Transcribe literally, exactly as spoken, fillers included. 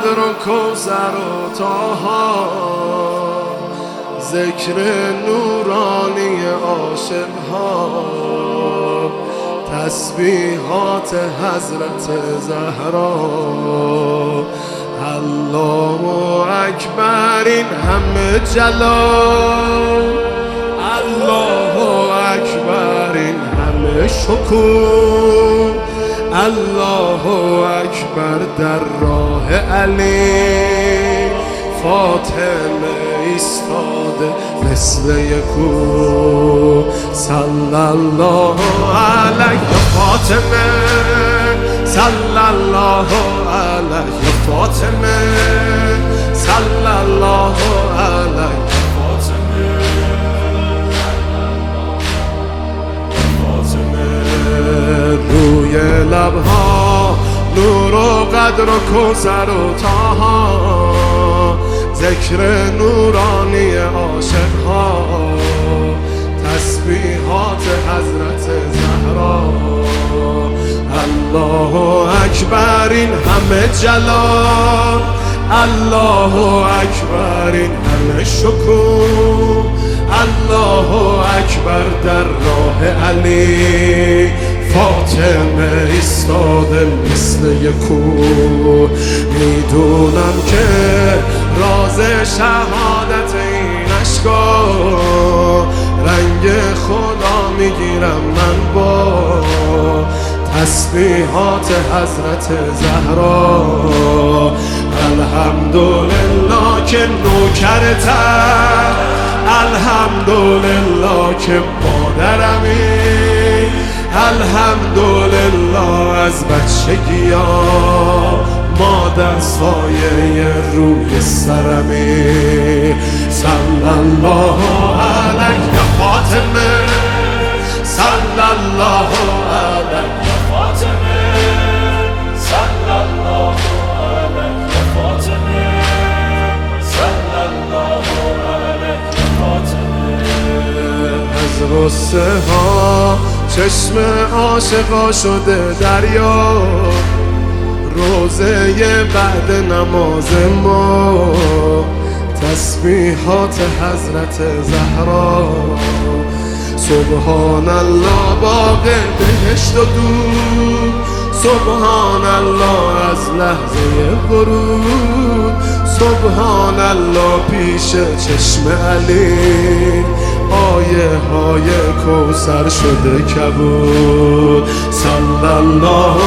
قدر و کوثر و طاها، ذکر نورانی عاشقها، تسبیحات حضرت زهرا. الله اکبر این همه جلال، الله اکبر این همه شکوه، الله اکبر در راه علی. فاطمه ایستاده مثل یکو، صلی الله علیه فاطمه، صلی الله علیه فاطمه، صلی الله علیه فاطمه. روی لبها نور و قدر و کوثر و طاها، ذکر نورانی عاشقها، تسبیحات حضرت زهرا. الله اکبر این همه جلال، الله اکبر این همه شکوه، الله اکبر در راه علی. فاطمه ایستاده مثل یکو، میدونم که راز شهادت این عشقا، رنگ خدا میگیرم من با تسبیحات حضرت زهرا. الحمدلله که نوکرتم، الحمدلله که مادرمی، الحمدلله از بچگی ها مادر سایه روی سرمی. صلی الله علیه فاطمه، صلی الله علیه فاطمه، صلی الله علیه فاطمه، صلی الله علیه فاطمه. از غصه ها چشم عاشقا شده دریا، روزه بعد نماز ما تسبیحات حضرت زهرا. سبحان الله باغ بهشت و دور، سبحان الله از لحظه ورود، سبحان الله پیش چشم علی، آیه های کوثر شده کبود. صلی الله